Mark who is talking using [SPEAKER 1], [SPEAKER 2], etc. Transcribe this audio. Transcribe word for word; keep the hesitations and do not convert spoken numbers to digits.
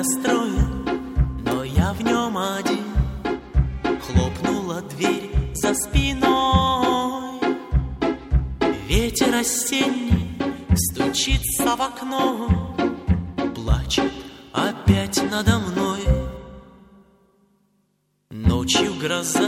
[SPEAKER 1] расстроен, но я в нем один. Хлопнула дверь за спиной. Ветер осенний стучится в окно, плачет опять надо мной. Ночью гроза